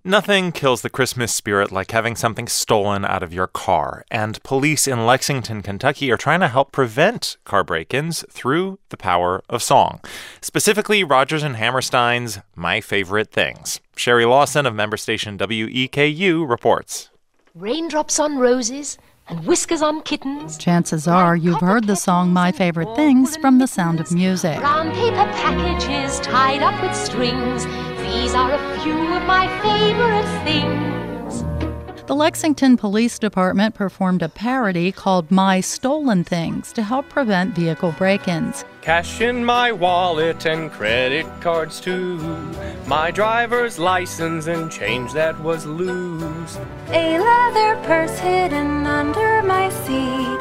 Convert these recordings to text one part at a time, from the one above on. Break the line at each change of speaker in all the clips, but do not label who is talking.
Nothing kills the Christmas spirit like having something stolen out of your car, and police in Lexington, Kentucky are trying to help prevent car break-ins through the power of song. Specifically, Rodgers and Hammerstein's My Favorite Things. Sherry Lawson of member station WEKU reports.
Raindrops on roses and whiskers on kittens.
Chances are you've heard the song My Favorite Things from The Sound of Music.
Brown paper packages tied up with strings. These are a few of my favorite things.
The Lexington Police Department performed a parody called My Stolen Things to help prevent vehicle break-ins.
Cash in my wallet and credit cards too. My driver's license and change that was loose.
A leather purse hidden under my seat.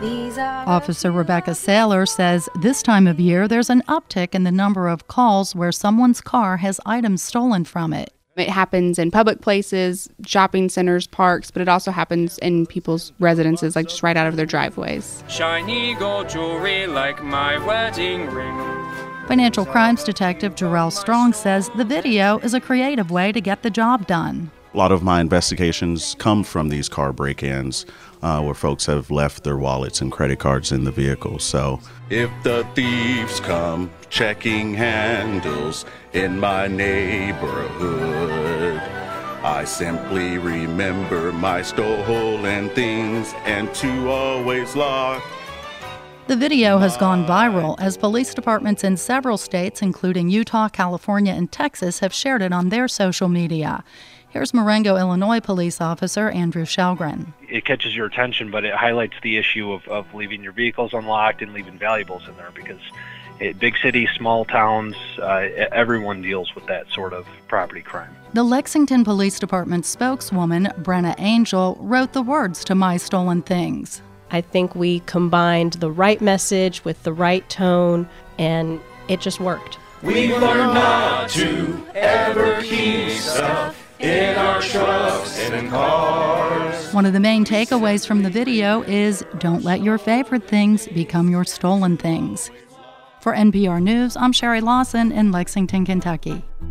Officer Rebecca Saylor says this time of year there's an uptick in the number of calls where someone's car has items stolen from it.
It happens in public places, shopping centers, parks, but it also happens in people's residences, like just right out of their driveways.
Shiny gold jewelry like my wedding ring.
Financial crimes detective Jarrell Strong says the video is a creative way to get the job done.
A lot of my investigations come from these car break-ins where folks have left their wallets and credit cards in the vehicle. So if the thieves come checking handles in my neighborhood, I simply remember my stolen things and to always lock.
The video has gone viral as police departments in several states, including Utah, California, and Texas, have shared it on their social media. Here's Marengo, Illinois police officer Andrew Shelgren.
It catches your attention, but it highlights the issue of leaving your vehicles unlocked and leaving valuables in there because big cities, small towns, everyone deals with that sort of property crime.
The Lexington Police Department spokeswoman, Brenna Angel, wrote the words to My Stolen Things.
I think we combined the right message with the right tone, and it just worked.
We learned not to ever keep stuff in our trucks and in cars.
One of the main takeaways from the video is don't let your favorite things become your stolen things. For NPR News, I'm Sherry Lawson in Lexington, Kentucky.